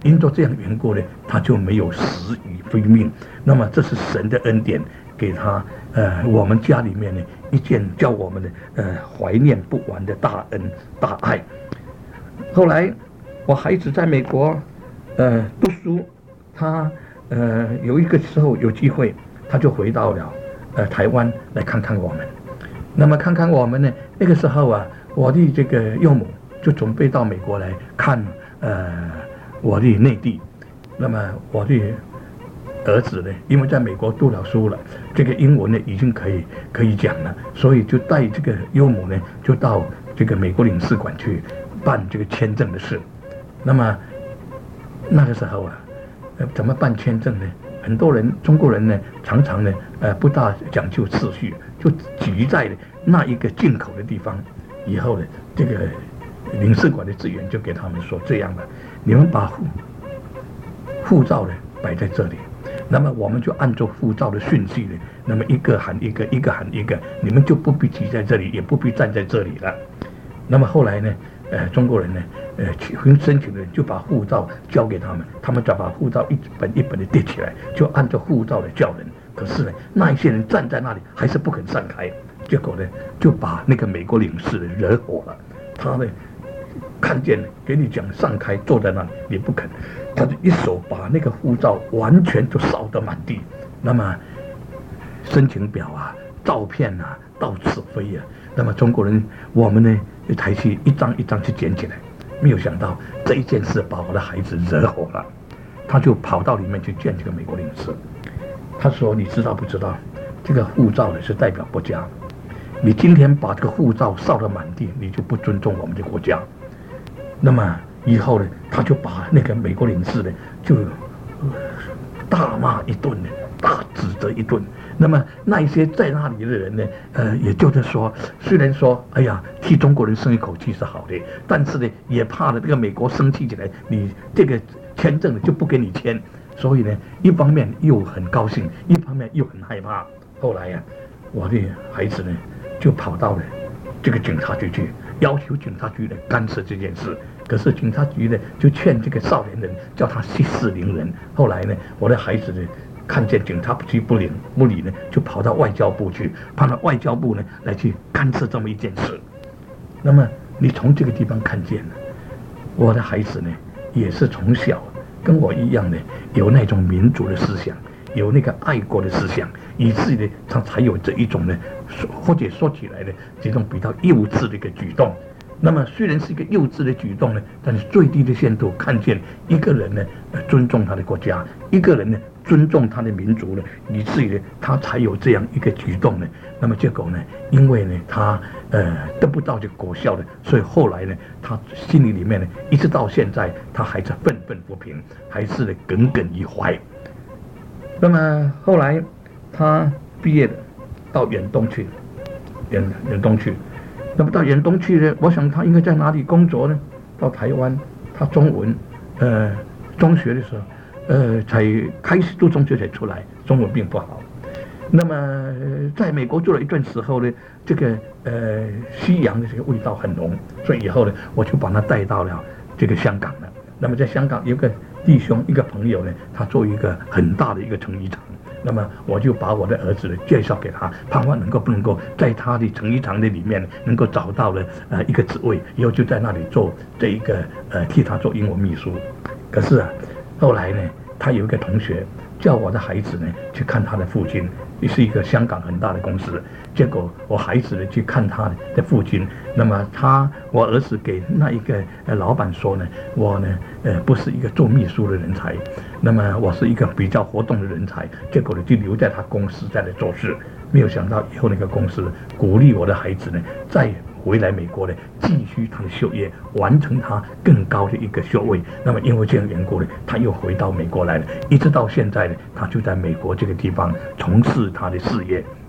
因着这样缘故呢，他就没有死于非命。那么这是神的恩典，给他我们家里面呢一件叫我们的怀念不完的大恩大爱。后来我孩子在美国读书，他有一个时候有机会，他就回到了台湾来看看我们。那么看看我们呢，那个时候啊，我的这个幼母就准备到美国来看我的内地。那么我的儿子呢，因为在美国读了书了，这个英文呢已经可以讲了，所以就带这个幼母呢就到这个美国领事馆去办这个签证的事。那么那个时候啊，怎么办签证呢？很多人中国人呢常常呢不大讲究次序，就挤在那一个进口的地方。以后呢，这个领事馆的职员就给他们说，这样吧，你们把护照呢摆在这里，那么我们就按照护照的顺序呢，那么一个喊一个，一个喊一个，你们就不必挤在这里，也不必站在这里了。那么后来呢，中国人呢，申请的人就把护照交给他们，他们再把护照一本一本的叠起来，就按照护照的叫人。可是呢，那一些人站在那里还是不肯散开，结果呢，就把那个美国领事惹火了。他呢，看见给你讲散开，坐在那里你不肯，他就一手把那个护照完全就扫得满地。那么申请表啊、照片啊到处飞啊。那么中国人我们呢才去一张一张去捡起来，没有想到这一件事把我的孩子惹火了，他就跑到里面去见这个美国领事。他说：“你知道不知道，这个护照呢是代表国家，你今天把这个护照扫得满地，你就不尊重我们的国家。”那么以后呢，他就把那个美国领事呢就大骂一顿呢，大指责一顿。那么那一些在那里的人呢，也就是说，虽然说，哎呀，替中国人松一口气是好的，但是呢，也怕了这个美国生气起来，你这个签证呢就不给你签。所以呢，一方面又很高兴，一方面又很害怕。后来呀，我的孩子呢就跑到了这个警察局去，要求警察局呢干涉这件事。可是警察局呢就劝这个少年人叫他息事宁人。后来呢，我的孩子呢看见警察局不理呢，就跑到外交部去，跑到外交部呢来去干涉这么一件事。那么你从这个地方看见了，我的孩子呢也是从小跟我一样的有那种民主的思想，有那个爱国的思想，以至于呢他才有这一种呢，或者说起来呢这种比较幼稚的一个举动。那么虽然是一个幼稚的举动呢，但是最低的限度看见一个人呢尊重他的国家，一个人呢尊重他的民族呢，以至于呢他才有这样一个举动呢。那么结果呢，因为呢他得不到这个果效的，所以后来呢他心里面呢一直到现在他还是愤愤不平，还是呢耿耿于怀。那么后来他毕业了，到远东去，远东去。那么到远东去呢，我想他应该在哪里工作呢？到台湾，他中文，中学的时候，才开始读中学才出来，中文并不好。那么在美国住了一段时候呢，这个西洋的这个味道很浓，所以以后呢，我就把他带到了这个香港了。那么在香港有个弟兄，一个朋友呢，他做一个很大的一个成衣厂。那么我就把我的儿子呢介绍给他，盼望不能够在他的成衣厂的里面能够找到了一个职位，以后就在那里做这一个替他做英文秘书。可是啊，后来呢，他有一个同学叫我的孩子呢去看他的父亲，也是一个香港很大的公司。结果我孩子呢去看他的父亲，那么我儿子给那一个老板说呢，我呢不是一个做秘书的人才，那么我是一个比较活动的人才。结果呢就留在他公司在那做事，没有想到以后那个公司鼓励我的孩子呢再回来美国呢继续他的学业，完成他更高的一个学位。那么因为这样缘故呢，他又回到美国来了，一直到现在呢，他就在美国这个地方从事他的事业。